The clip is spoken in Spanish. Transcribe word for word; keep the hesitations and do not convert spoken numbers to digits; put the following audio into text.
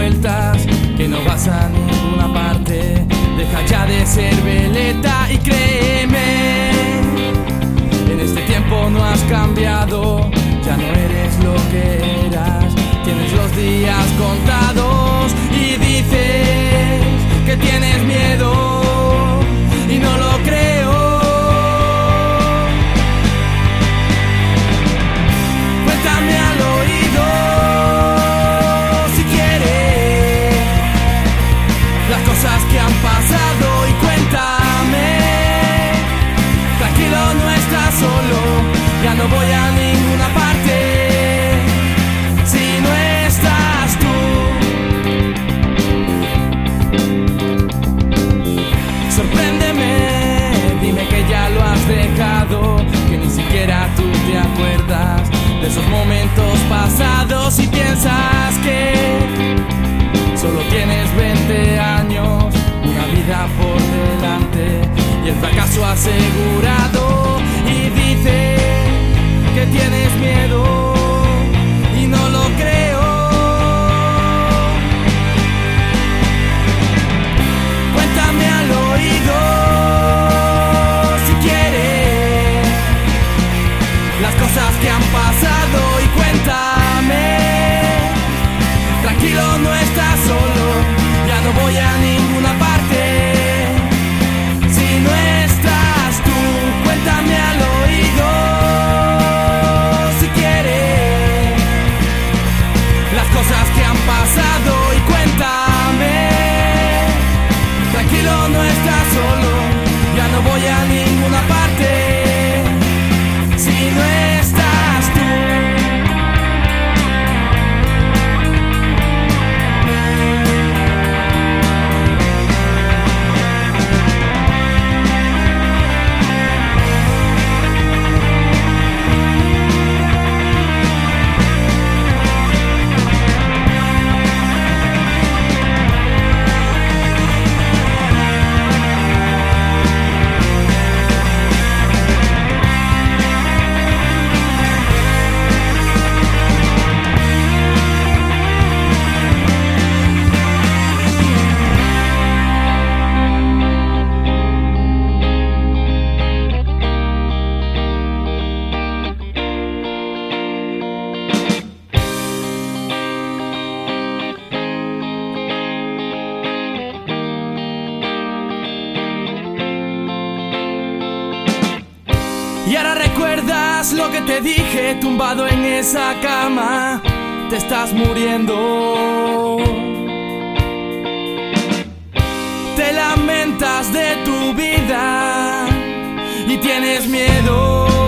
vueltas, que no vas a ninguna parte. Deja ya de ser veleta y créeme, en este tiempo no has cambiado, ya no eres lo que eras. Tienes los días contados y dices que tienes miedo y no lo creo. Cuéntame al oído si quieres las cosas que han pasado y cuéntame. Tranquilo, no estás solo, ya no voy a ninguna parte. Dejado, que ni siquiera tú te acuerdas de esos momentos pasados y piensas que solo tienes veinte años, una vida por delante y el fracaso asegurado, y dices que tienes miedo y no lo creo. Cuéntame al oído las cosas que han pasado y cuéntame. Tranquilo, no estás solo, ya no voy a ninguna parte. Si no estás tú, cuéntame al oído si quieres las cosas que han pasado y cuéntame. Tranquilo, no estás solo, ya no voy a ninguna parte. Si no estás tú. Y ahora recuerdas lo que te dije, tumbado en esa cama, te estás muriendo. Te lamentas de tu vida y tienes miedo.